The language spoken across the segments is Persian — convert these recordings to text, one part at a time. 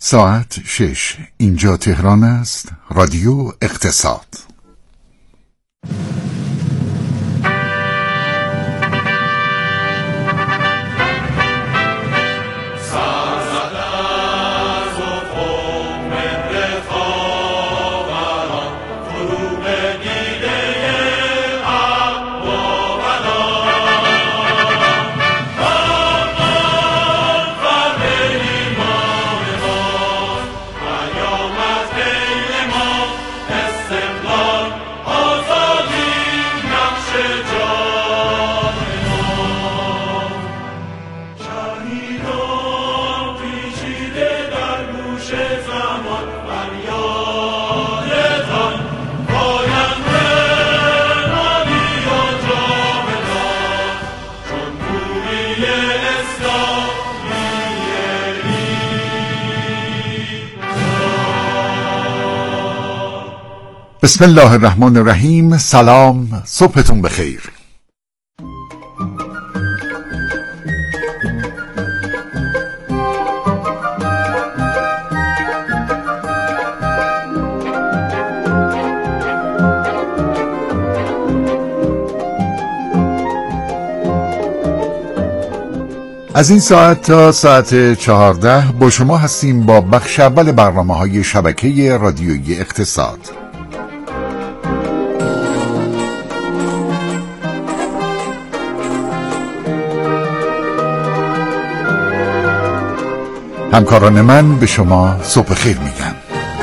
ساعت 6. اینجا تهران است. رادیو اقتصاد. بسم الله الرحمن الرحیم. سلام، صبحتون بخیر. از این ساعت تا ساعت 14 با شما هستیم با بخش اول برنامه‌های شبکه رادیویی اقتصاد. همکاران من به شما صبح خیر میگن.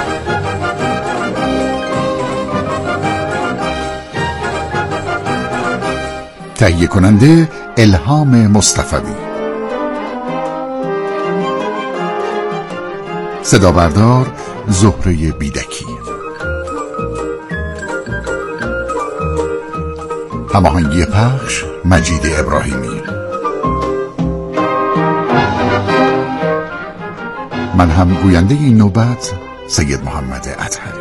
تهیه کننده الهام مصطفی، صدا بردار زهره بیدکی، هماهنگی پخش مجید ابراهیمی. من هم گوینده این نوبت سید محمد اطهری.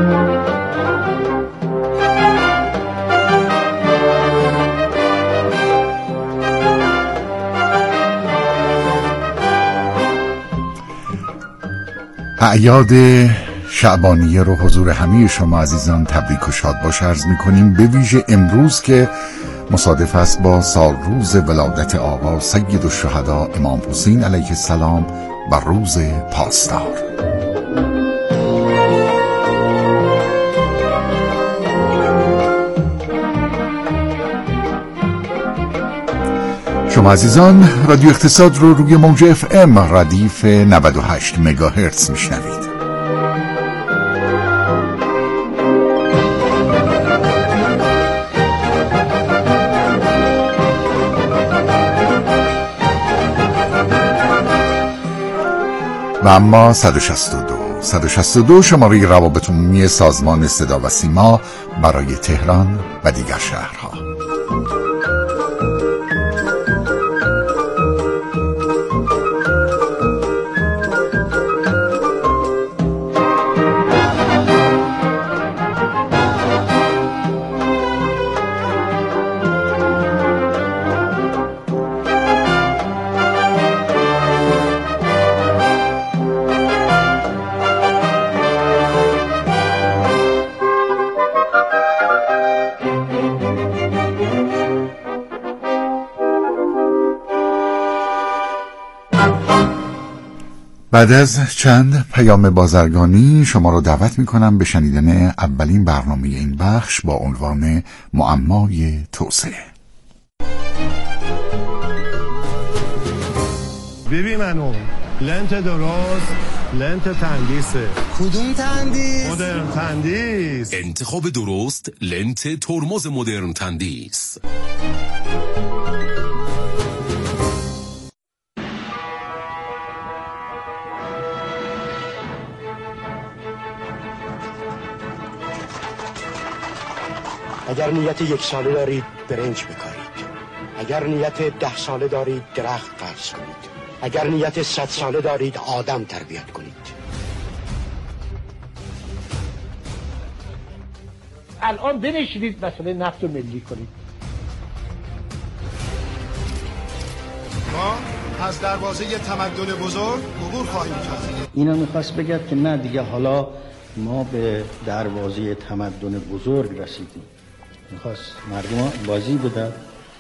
اعیاد شعبانیه رو حضور همه شما عزیزان تبریک و شاد باش عرض می‌کنیم، به ویژه امروز که مصادف است با سالروز ولادت آقا سید الشهدا امام حسین علیه السلام و روز پاسدار. شما عزیزان رادیو اقتصاد رو روی موج FM ردیف 98 مگاهرتز میشنوید. و اما 162 شماره روابط عمومی سازمان صدا و سیما برای تهران و دیگر شهرها. بعد از چند پیام بازرگانی شما رو دعوت میکنم به شنیدن اولین برنامه این بخش با عنوان معمای توسعه. ببین منو لنت درست، لنت تندیسه. کدوم تندیس؟ مدرن تندیس. انتخاب درست لنت ترمز مدرن تندیس. اگر نیت 1 ساله دارید برنج بکارید، اگر نیت 10 ساله دارید درخت فرض کنید، اگر نیت 100 ساله دارید آدم تربیت کنید. الان بنشینید مسئله نفت رو ملی کنید. ما از دروازه تمدن بزرگ عبور خواهیم کرد. اینا میخواست بگد که نه دیگه حالا ما به دروازه تمدن بزرگ رسیدیم. میخواست مردم بازی بدن.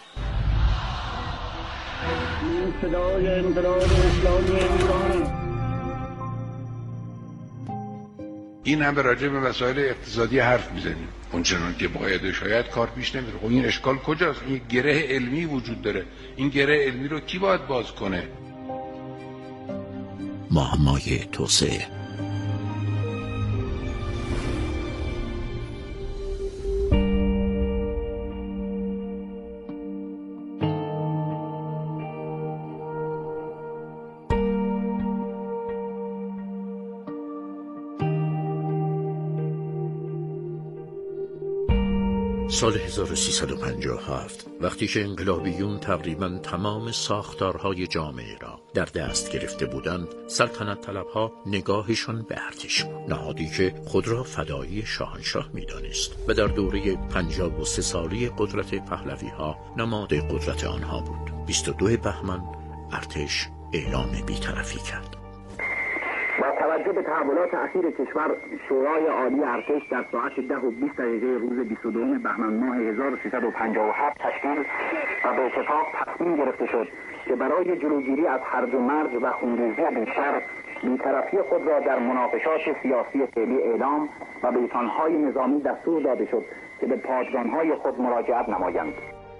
صدای انقلاب اسلامی ایران. این هم راجع به مسائل اقتصادی حرف میزنیم اونچنان که باید، شاید کار پیش نمیره. خب این اشکال کجاست؟ این گره علمی وجود داره. این گره علمی رو کی باید باز کنه؟ معمای توسعه. سال 1357 وقتی که انقلابیون تقریباً تمام ساختارهای جامعه را در دست گرفته بودند، سلطنت طلبها نگاهشان به ارتش بود، نهادی که خود را فدایی شاهنشاه می‌دانست و در دوره 53 سالی قدرت پهلوی‌ها نماد قدرت آنها بود. 22 بهمن ارتش اعلام بی‌طرفی کرد. با توجه به تحولات اخیر کشور، شورای عالی ارتش در ساعت 10:20 روز 22 بهمن ماه 1357 تشکیل و به اتفاق تصمیم گرفته شد که برای جلوگیری از هرج و مرج و خونریزی بیشتر، بی‌طرفی خود را در مناقشات سیاسی فعلی اعلام و به ایتانهای نظامی دستور داده شد که به پادگانهای خود مراجعت نمایند.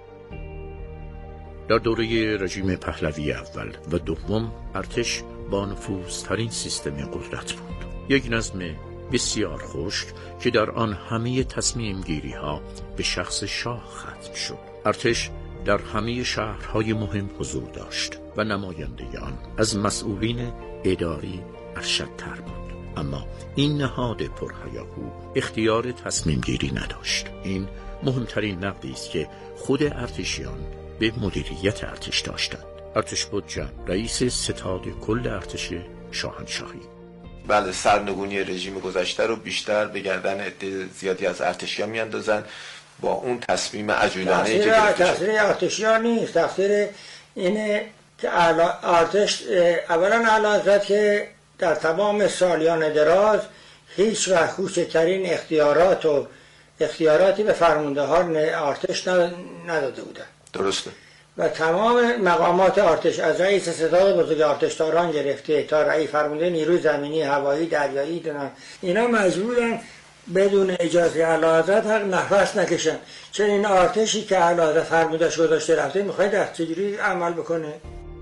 در دوره رژیم پهلوی اول و دوم ارتش با نفوذترین سیستم قدرت بود. یک نظم بسیار خشک که در آن همه تصمیم گیری ها به شخص شاه ختم شد. ارتش در همه شهرهای مهم حضور داشت و نماینده آن از مسئولین اداری ارشدتر بود. اما این نهاد پرهیاهو اختیار تصمیم گیری نداشت. این مهمترین نقدی است که خود ارتشیان به مدیریت ارتش داشتند. ارتشبد رئیس ستاد کل ارتش شاهنشاهی. بله، سرنگونی رژیم گذشته رو بیشتر به گردن عده زیادی از ارتشیان میاندازن با اون تصمیم عجولانه‌ای که گرفته شد. تقصیر ارتشیان نیست، تقصیر اینه که ارتش اولا اعلیحضرت که در تمام سالیان دراز هیچ وقت کوچکترین اختیاراتی به فرمانده ها ارتش نداده بودن. درسته. و تمام مقامات ارتش از رئیس ستاد بزرگ ارتشداران گرفته تا رئیس فرمانده نیروی زمینی، هوایی، دریایی اینا مجبورن بدون اجازه اعلیحضرت حق نفس نکشن. چنین ارتشی که اعلیحضرت فرمودش گذاشته رفته میخواد در چجوری عمل بکنه؟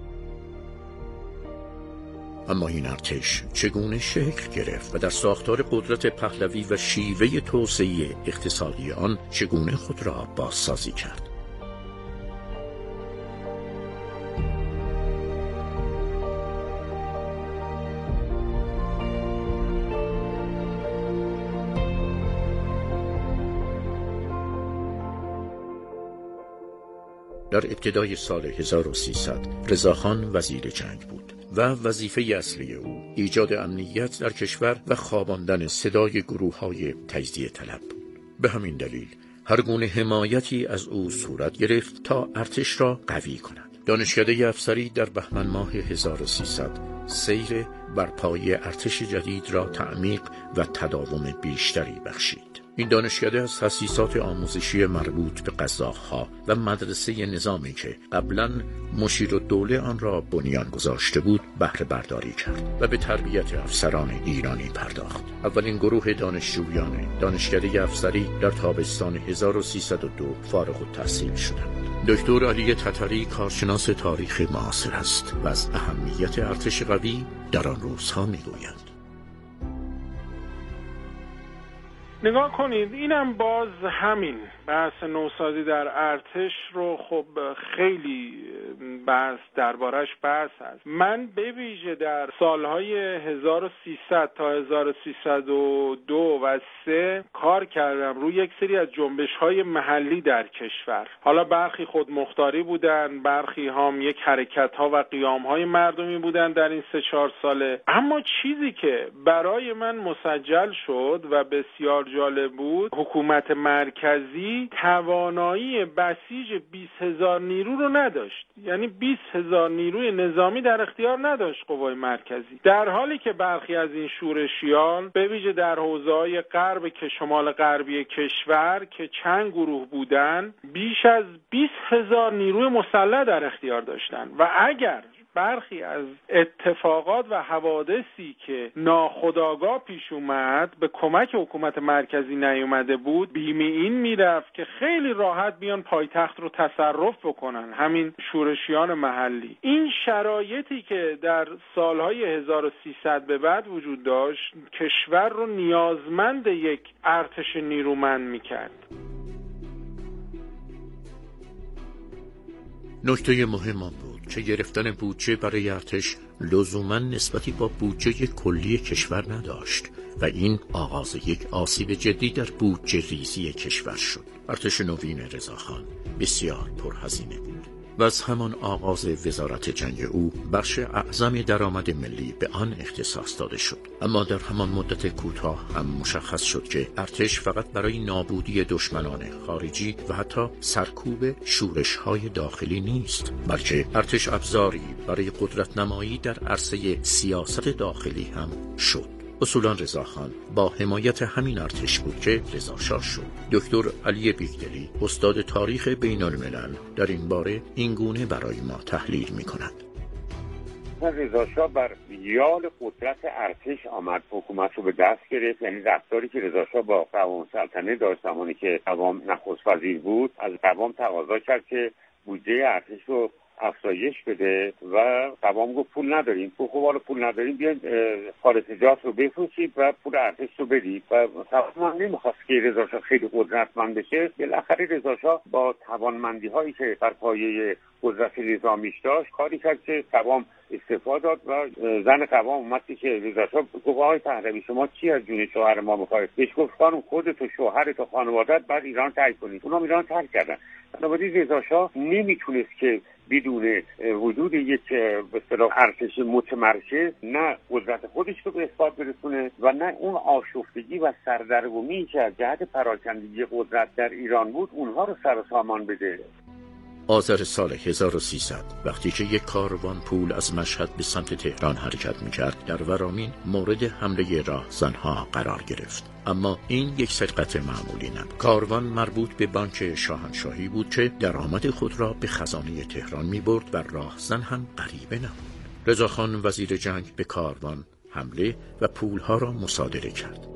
اما این ارتش چگونه شکل گرفت و در ساختار قدرت پهلوی و شیوه توسعه اقتصادی آن چگونه خود را بازسازی کرد؟ در ابتدای سال 1300 رضاخان وزیر جنگ بود و وظیفه اصلی او ایجاد امنیت در کشور و خواباندن صدای گروه‌های تجزیه طلب بود. به همین دلیل هر گونه حمایتی از او صورت گرفت تا ارتش را قوی کند. دانشکده افسری در بهمن ماه 1300 سیر برپای ارتش جدید را تعمیق و تداوم بیشتری بخشید. این دانشکده از تأسیسات آموزشی مربوط به قزاق‌ها و مدرسه نظامی که قبلاً مشیرالدوله آن را بنیان گذاشته بود بهره برداری کرد و به تربیت افسران ایرانی پرداخت. اولین گروه دانشجویان دانشکده افسری در تابستان 1302 فارغ التحصیل شدند. دکتر علی تتری کارشناس تاریخ معاصر است و از اهمیت ارتش قوی در آن روزها میگوید. نگاه کنید، اینم باز همین بحث نوسازی در ارتش رو خب خیلی بحث دربارش بحث هست. من به ویژه در سالهای 1300 تا 1302 و 3 کار کردم روی یک سری از جنبش‌های محلی در کشور. حالا برخی خودمختاری بودن، برخی هم یک حرکت‌ها و قیام‌های مردمی بودن در این 3-4 ساله. اما چیزی که برای من مسجل شد و بسیار جالب بود، حکومت مرکزی توانایی بسیج 20,000 نیرو رو نداشت. یعنی 20,000 نیروی نظامی در اختیار نداشت قوای مرکزی، در حالی که برخی از این شورشیان به ویژه در حوزه‌های غرب که شمال غربی کشور که چند گروه بودن بیش از 20,000 نیروی مسلح در اختیار داشتند و اگر برخی از اتفاقات و حوادثی که ناخودآگاه پیش اومد به کمک حکومت مرکزی نیومده بود، بیم این میرفت که خیلی راحت بیان پایتخت رو تصرف بکنن همین شورشیان محلی. این شرایطی که در سالهای 1300 به بعد وجود داشت کشور رو نیازمند یک ارتش نیرومند میکرد. نکته مهم آن بود که گرفتن بودجه برای ارتش لزوما نسبتی با بودجه کلی کشور نداشت و این آغاز یک آسیب جدی در بودجه ریزی کشور شد. ارتش نوین رضاخان بسیار پرهزینه بود و از همان آغاز وزارت جنگ او بخش اعظم درآمد ملی به آن اختصاص داده شد. اما در همان مدت کوتاه هم مشخص شد که ارتش فقط برای نابودی دشمنان خارجی و حتی سرکوب شورش‌های داخلی نیست، بلکه ارتش ابزاری برای قدرت نمایی در عرصه سیاست داخلی هم شد. اصولا رضاخان با حمایت همین ارتش بود که رضاشاه شد. دکتر علی بیگدلی استاد تاریخ بین الملل در این باره این گونه برای ما تحلیل می کند. رضاشاه بر یال قدرت ارتش آمد، حکومت رو به دست گرفت. یعنی رفتاری که رضاشاه با قوام سلطنه داشت زمانی که قوام نخست وزیر بود، از قوام تقاضا کرد که بودجه ارتش رو افزایش بده و قوام گفت پول نداریم. خب حالا پول نداریم، بیاین خارجات رو بفروشید و پول ارتش رو بدید. و قوام نمیخواست که رضاشاه خیلی قدرتمند بشه. بالاخره رضاشاه با توانمندی هایی که بر پایه قدرت نظامیش داشت کاری کرد که قوام استعفا داد و زن قوام اومد که رضاشاه گفت آقای پهلوی شما چی از جون شوهر ما می‌خواید؟ بهش گفت خانم خودت و شوهرت و خانواده‌ات بعد ایران ترک کنید. اونا ایران ترک کردن. بنابراین رضاشاه نمیتونست که بدون وجود یک به اصطلاح ارتش متمرکز نه قدرت خودش رو به اثبات برسونه و نه اون آشفتگی و سردرگمی که از جهت پراکندگی قدرت در ایران بود اونها رو سر و سامان بده. آذر سال 1300 وقتی که یک کاروان پول از مشهد به سمت تهران حرکت می‌کرد، در ورامین مورد حمله راهزنها قرار گرفت. اما این یک سرقت معمولی نبود. کاروان مربوط به بانک شاهنشاهی بود که درآمد خود را به خزانه تهران می‌برد و راهزن هم غریبه نبود. رضاخان وزیر جنگ به کاروان حمله و پولها را مصادره کرد.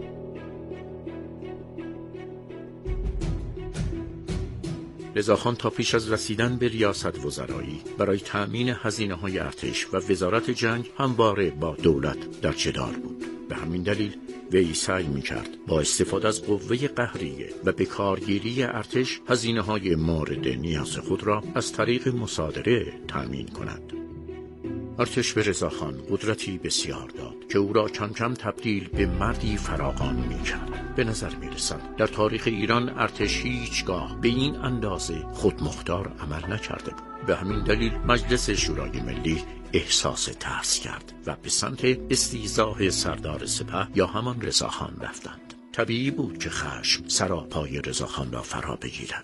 رضاخان تا پیش از رسیدن به ریاست وزرایی برای تأمین هزینه‌های ارتش و وزارت جنگ همواره با دولت در جدال بود. به همین دلیل وی سعی می‌کرد با استفاده از قوه قهریه و به کارگیری ارتش هزینه‌های مورد نیاز خود را از طریق مصادره تأمین کند. ارتش به رضاخان قدرتی بسیار داد که او را کم کم تبدیل به مردی فراقان می‌کرد. به نظر می‌رسد در تاریخ ایران ارتش هیچگاه به این اندازه خودمختار عمل نکرده بود. به همین دلیل مجلس شورای ملی احساس ترس کرد و به سمت استیضاح سردار سپه یا همان رضاخان رفتند. طبیعی بود که خشم سراپای رضاخان را فرا بگیرد.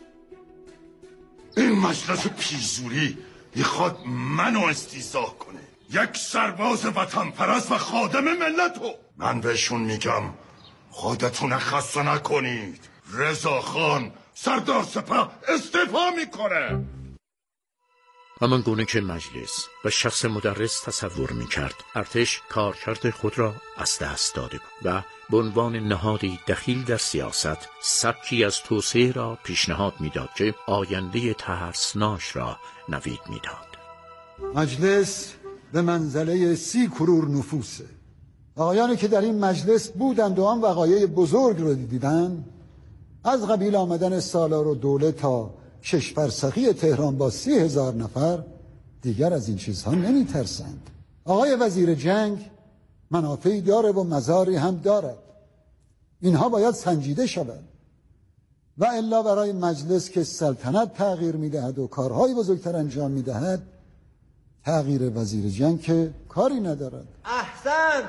این مجلس پیزوری میخواد منو استیضاح کنه، یک سرباز وطن پرست و خادم ملتو. من بهشون میگم خودتون خسته نکنید، رضاخان سردار سپه استعفا میکنه. همان گونه که مجلس و شخص مدرس تصور میکرد، ارتش کارکرد خود را از دست داده بود و به عنوان نهادی دخیل در سیاست سبکی از توسعه را پیشنهاد میداد که آینده ترسناک را نوید میداد. مجلس به منزله 30 کرور نفوسه. آقایانی که در این مجلس بودند و آن وقایع بزرگ رو دیدن، از قبیل آمدن سالار و دوله تا کشورسخی تهران با 30,000 نفر دیگر از این چیزها نمی ترسند. آقای وزیر جنگ منافعی داره و مزاری هم دارد. اینها باید سنجیده شود و الا برای مجلس که سلطنت تغییر می دهد و کارهای بزرگتر انجام می دهد، تغییر وزیر جنگ که کاری ندارد. احسن.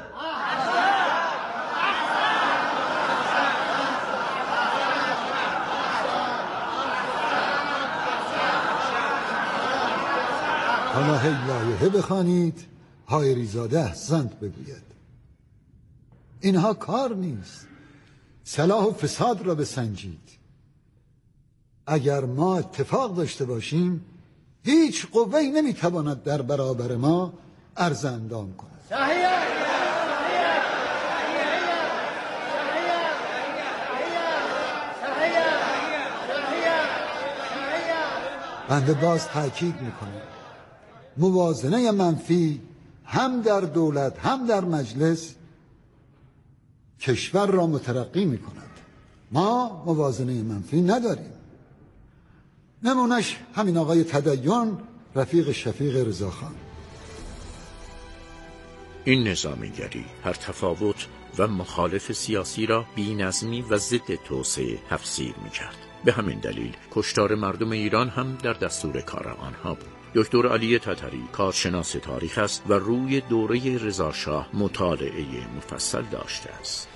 شما هی لایحه بخوانید، حایری زاده احسنت بگوید. اینها کار نیست. صلاح و فساد را بسنجید. اگر ما اتفاق داشته باشیم هیچ قوه‌ای نمیتواند در برابر ما عرض اندام کند. بنده باز تأکید میکنم موازنه منفی هم در دولت هم در مجلس کشور را مترقی میکند. ما موازنه منفی نداریم. نمونش همین آقای تدین رفیق شفیق رضاخان. این نظامیگری هر تفاوت و مخالف سیاسی را بی‌نظمی و ضد توسعه تفسیر می‌کرد. به همین دلیل کشتار مردم ایران هم در دستور کار آنها بود. دکتر علی تتری کارشناس تاریخ است و روی دوره رضاشاه مطالعه مفصل داشته است.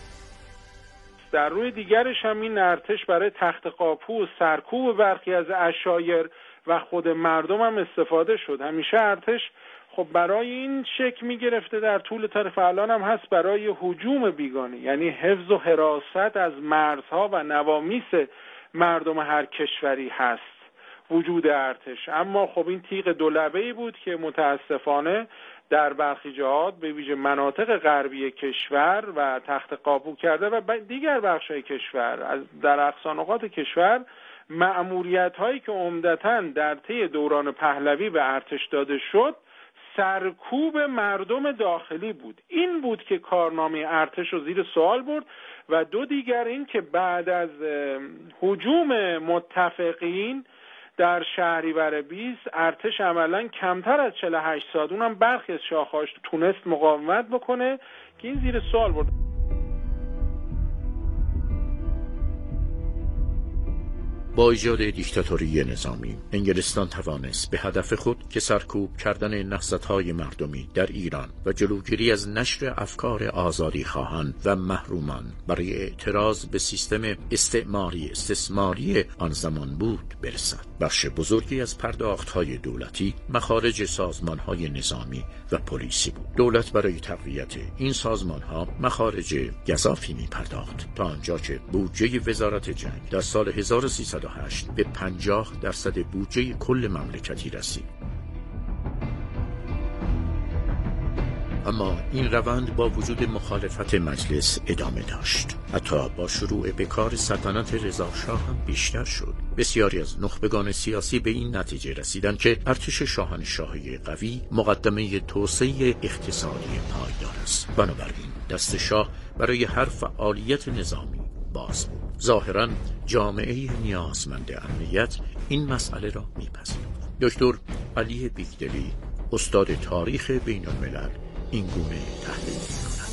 در روی دیگرش هم این ارتش برای تخت قاپو و سرکوب برخی از عشایر و خود مردم هم استفاده شد. همیشه ارتش خب برای این شکل می گرفته در طول تاریخ، الان هم هست، برای هجوم بیگانه، یعنی حفظ و حراست از مرزها و نوامیس مردم هر کشوری هست وجود ارتش. اما خب این تیغ دولبه‌ای بود که متاسفانه در برخی جهات به ویژه مناطق غربی کشور و تخت قاپو کرده و دیگر بخش‌های کشور در اقصا نقاط کشور مأموریت‌هایی که عمدتاً در طی دوران پهلوی به ارتش داده شد سرکوب مردم داخلی بود. این بود که کارنامه ارتش رو زیر سوال برد و دو دیگر این که بعد از هجوم متفقین در شهریور 20 ارتش عملاً کمتر از 48 ساعت اونم برخی از شاخه‌هاش تونست مقاومت بکنه که این زیر سوال برد. با ایجاد دیکتاتوری نظامی انگلستان توانست به هدف خود که سرکوب کردن نهضت‌های مردمی در ایران و جلوگیری از نشر افکار آزادی خواهان و محرومان برای اعتراض به سیستم استثماری آن زمان بود برسد. بخش بزرگی از پرداخت‌های دولتی مخارج سازمان‌های نظامی و پلیسی بود. دولت برای تقویت این سازمان‌ها مخارج گزافی می‌پرداخت تا آنجا که بودجه وزارت جنگ در سال 1308 به 50% بودجه کل مملکتی رسید. اما این روند با وجود مخالفت مجلس ادامه داشت. حتی با شروع به کار سلطنت رضاشاه هم بیشتر شد. بسیاری از نخبگان سیاسی به این نتیجه رسیدند که ارتش شاهنشاهی قوی مقدمه توسعه اقتصادی پایدار است. بنابراین دست شاه برای هر فعالیت نظامی باز بود. ظاهراً جامعه نیازمند امنیت این مسئله را می‌پذیرفت. دکتر علی بیگدلی استاد تاریخ بین الملل این گونه تحلیل می‌کند.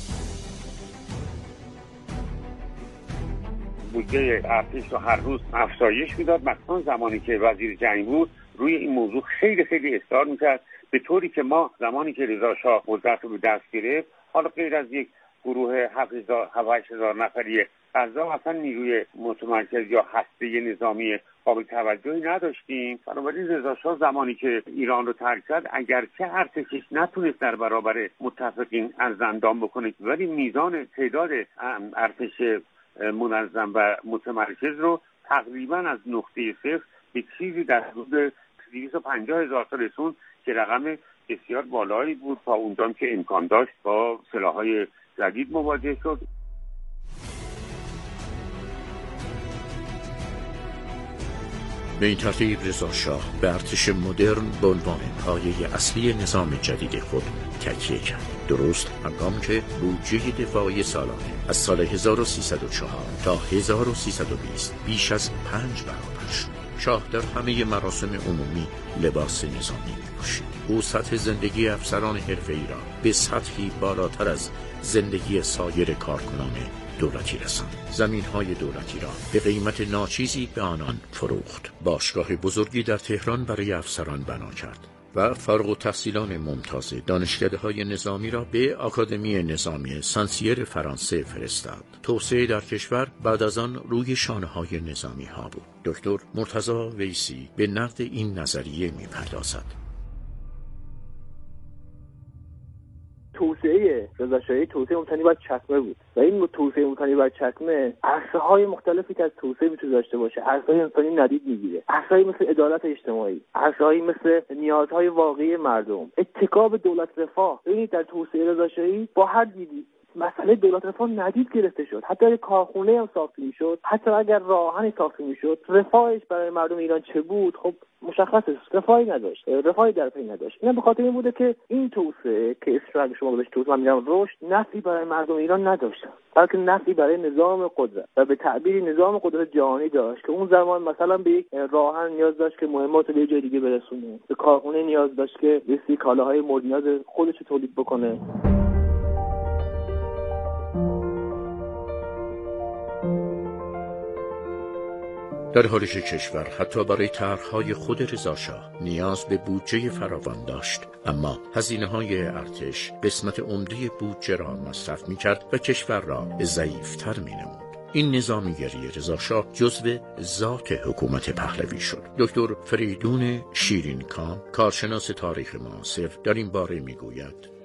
بودجه ارتش رو هر روز افزایش میداد، مثلا زمانی که وزیر جنگ بود روی این موضوع خیلی خیلی اصرار میکرد، به طوری که ما زمانی که رضا شاه قدرت رو به دست گرفت، حالا غیر از یک گروه 7,000 نفری اعضا اصلا نیروی متمرکز یا هسته نظامی قابل توجهی نداشتیم. بنابراین رضا شاه زمانی که ایران رو ترک کرد، اگرچه ارتشش نتونست در برابر متفقین ارزاندام بکنه، ولی میزان تعداد ارتش منظم و متمرکز رو تقریبا از نقطه صفر به چیزی در حدود 250,000 تا رسوند که رقم بسیار بالایی بود تا اونجا که امکان داشت با سلاح‌های جدید مواجه شد. به این ترتیب رضا شاه به ارتش مدرن به عنوان پایه اصلی نظام جدید خود تکیه کرد. درست هنگامی که بودجه دفاعی سالانه از سال 1304 تا 1320 بیش از 5 برابر شد. شاه در همه مراسم عمومی لباس نظامی می‌پوشید. او سطح زندگی افسران حرفه‌ای را به سطحی بالاتر از زندگی سایر کارکنان دولتی رساند. زمین‌های دولتی را به قیمت ناچیزی به آنان فروخت. باشگاه بزرگی در تهران برای افسران بنا کرد و فارغ التحصیلان ممتاز دانشکده‌های نظامی را به آکادمی نظامی سنسیر فرانسه فرستاد. توسعه در کشور بعد از آن روی شانه‌های نظامی‌ها بود. دکتر مرتضی ویسی به نقد این نظریه می‌پردازد. توسعه رضاشاهی توسعه مبتنی بر چکمه بود و این توسعه مبتنی بر چکمه عرصه‌های مختلفی که از توسعه میتونه داشته باشه، عرصه‌های انسانی ندید میگیره، عرصه‌هایی مثل عدالت اجتماعی، عرصه‌هایی مثل نیازهای واقعی مردم، اتکا به دولت رفاه. ببینید در توسعه رضاشاهی با هر دیدی مسئله دولت رفاه ندید گرفته شد. حتی اگر کارخونه هم ساخته میشد، حتی اگر راهن ساخته میشد، رفاهش برای مردم ایران چه بود خب مشخصه، رفاهی نداشت، رفاهی در پی نداشت. اینا به خاطر این بوده که این توسعه که اسم شما گذاشت توسعه، من میگم رشد، نفعی برای مردم ایران نداشت، بلکه نفعی برای نظام قدرت و به تعبیری نظام قدرت جهانی داشت که اون زمان مثلا به یک راهن نیاز داشت که مهمات رو به جای دیگه برسونه، به کارخونه نیاز داشت که بسیار کالاهای مورد نیاز خودش رو تولید بکنه. در حالی که کشور حتی برای طرح‌های خود رضاشاه نیاز به بودجه فراوان داشت، اما هزینه‌های ارتش قسمت عمده بودجه را مصرف می‌کرد و کشور را ضعیف‌تر می‌نمود. این نظامیگری رضاشاه جزو ذات حکومت پهلوی شد. دکتر فریدون شیرینکام، کارشناس تاریخ معاصر، در این باره می‌گوید: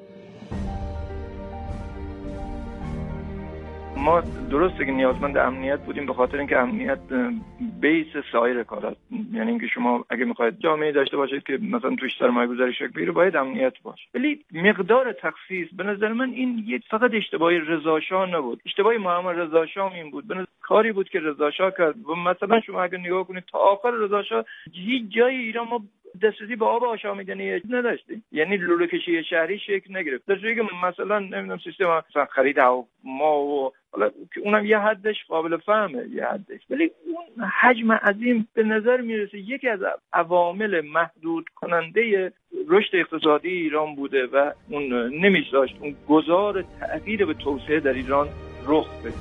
ما درسته که نیازمند امنیت بودیم، به خاطر اینکه امنیت بیس سایر کاراست. یعنی اینکه شما اگه میخواید جامعه داشته باشید که مثلا توش سرمایه‌گذاری شکل بگیره باید امنیت باشه. ولی مقدار تخصیص به نظر من این فقط اشتباهی رضاشاه نبود، اشتباهی محمد رضاشاه این بود. به نظر کاری بود که رضاشاه کرد و مثلا شما اگه نگاه کنید تا آخر رضاشاه هیچ جای ایران ما دسترسی به آب آشامیدنی نداشتیم، یعنی لوله کشی شهری شکل نگرفت. در صورتی که مثلا نمیدونم سیستم مثلا خرید هواپیما و حالا که اونم یه حدش قابل فهمه، یه حدش، ولی اون حجم عظیم به نظر میرسه یکی از عوامل محدود کننده رشد اقتصادی ایران بوده و اون نمیذاشت اون گذار تأثیر به توسعه در ایران رخ بده.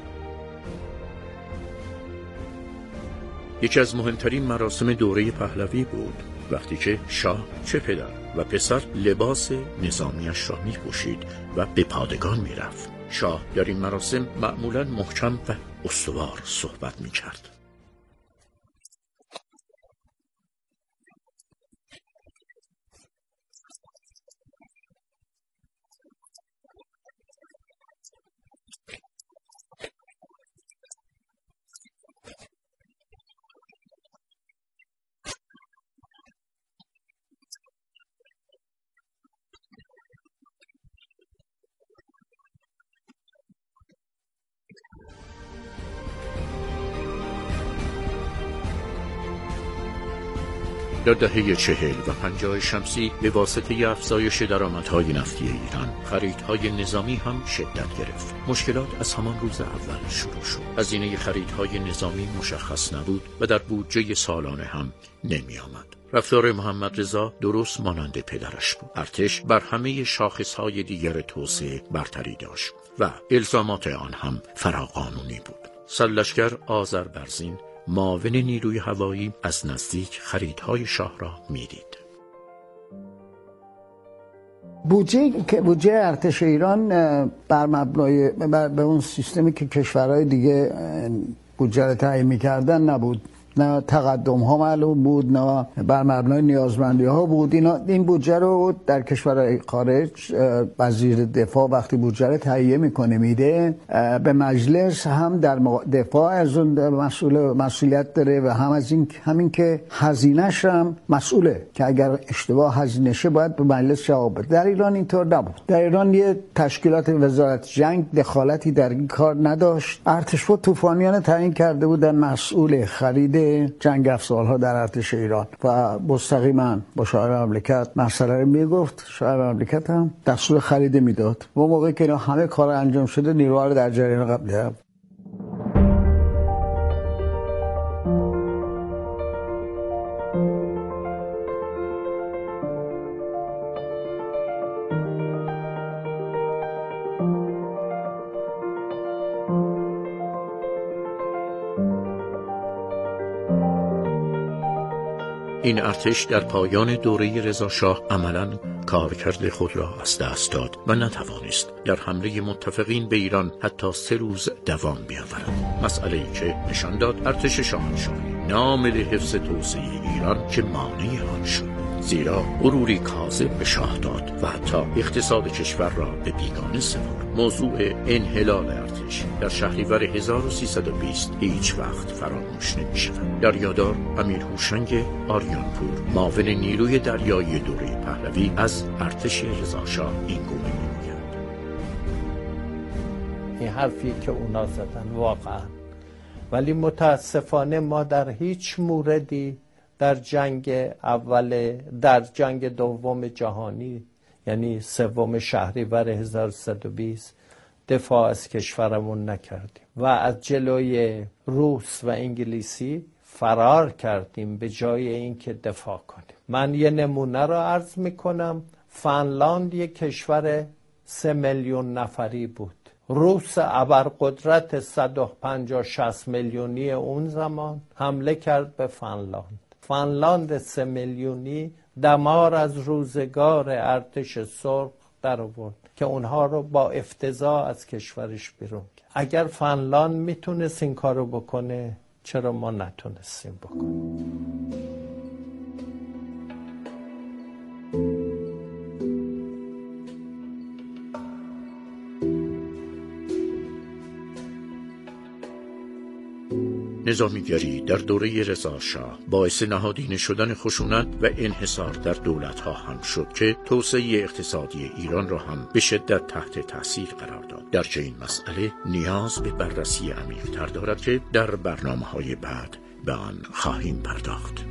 یکی از مهمترین مراسم دوره پهلوی بود وقتی که شاه چه پدر و پسر لباس نظامیش را می‌پوشید و به پادگان می‌رفت. شاه در این مراسم معمولاً محکم و استوار صحبت می‌کرد. در دهه 40 و 50 شمسی به واسطه افزایش درآمدهای نفتی ایران، خریدهای نظامی هم شدت گرفت. مشکلات از همان روز اول شروع شد. هزینه خریدهای نظامی مشخص نبود و در بودجه سالانه هم نمی آمد. رفتار محمد رضا درست مانند پدرش بود. ارتش بر همه شاخصهای دیگر توسعه برتری داشت و الزامات آن هم فراقانونی بود. سرلشکر آذربرزین، معاون نیروی هوایی، از نزدیک خریدهای شاه را میدید. بودجه ارتش ایران بر مبنای به اون سیستمی که کشورهای دیگه بودجه را تعیین می‌کردن نبود. نه تقدم ها معلوم بود، نه بر مبنای نیازمندی ها بود. این بودجه رو در کشورهای خارج وزیر دفاع وقتی بودجه رو تهیه میکنه میده به مجلس، هم در دفاع از اون مسئولیت داره و هم از همین که هزینه‌اش هم مسئوله که اگر اشتباه هزینه شه باید به مجلس جواب بده. در ایران اینطور نبود. در ایران یه تشکیلات وزارت جنگ دخالتی در این کار نداشت. ارتش طوفانیان تعیین کرده بودن مسئول خرید جنگ افزارها در ارتش ایران و مستقیما با شاعر مملکت مسئله رو میگفت. شاعر مملکت هم دستور خرید میداد و موقعی که اینا همه کار انجام شده نیروها رو در جریان قبل دارم. این ارتش در پایان دوره رضاشاه عملاً کارکرد خود را از دست داد و نتوانست در حمله متفقین به ایران حتی 3 روز دوام بیاورد. مسئله‌ای که نشان داد ارتش شاهنشاهی ناامل حفظ توسعه ایران که مانع آن شد. زیرا غروری کاذب به شاه داد و حتی اقتصاد کشور را به بیگانه سپرد. موضوع انحلال ارتش در شهریور 1320 هیچ وقت فراموش نمی‌شود. در یاددار امیر هوشنگ آریانپور، معاون نیروی دریایی دوره پهلوی، از ارتش رضاشاه این گونه می‌گوید: این حرفی که اونا زدن واقعا، ولی متاسفانه ما در هیچ موردی در جنگ دوم جهانی، یعنی 3 شهریور 1320 دفاع از کشورمون نکردیم و از جلوی روس و انگلیسی فرار کردیم به جای اینکه دفاع کنیم. من یه نمونه را عرض میکنم. فنلاند یک کشور 3 میلیون نفری بود. روس ابرقدرت 150-60 میلیونی اون زمان حمله کرد به فنلاند. فنلاند 3 میلیونی دمار از روزگار ارتش سرخ در آورد که اونها رو با افتضاح از کشورش بیرون کرد. اگر فنلاند میتونست این کارو بکنه، چرا ما نتونستیم بکنیم؟ نظامیگری در دوره رضاشاه باعث نهادینه شدن خشونت و انحصار در دولت‌ها هم شد که توسعه اقتصادی ایران را هم به شدت تحت تاثیر قرار داد. درچه این مسئله نیاز به بررسی عمیق‌تر دارد که در برنامه‌های بعد به آن خواهیم پرداخت.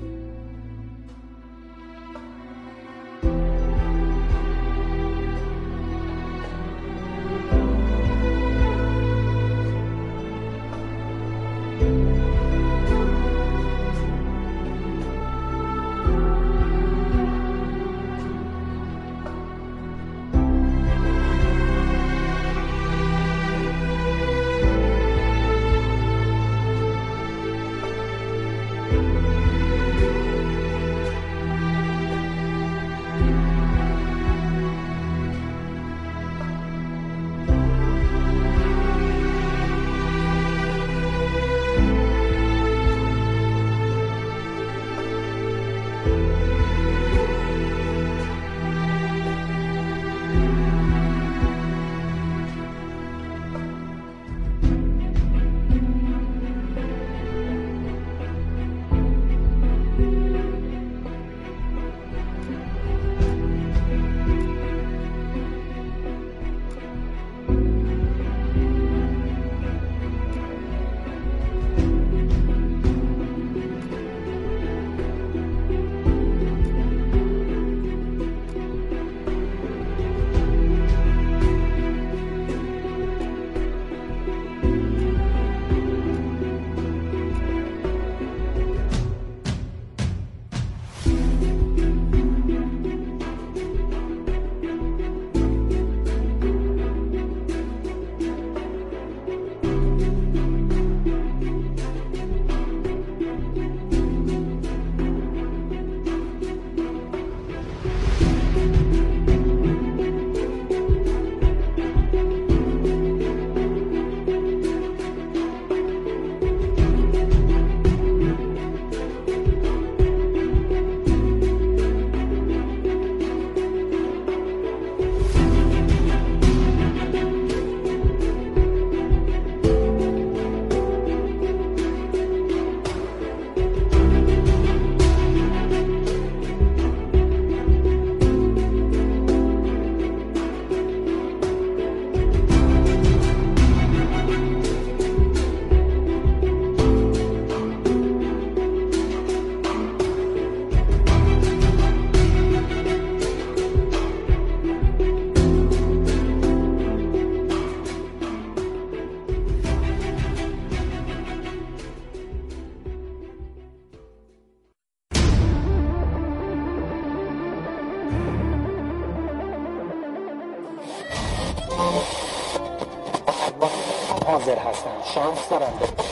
حاضر هستن، شانس دارن.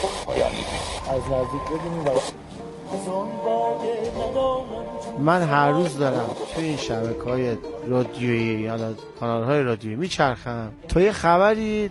از نزدیک ببینیم. من هر روز دارم توی این شبکه‌های رادیویی یا کانال‌های رادیویی میچرخم تا یه خبری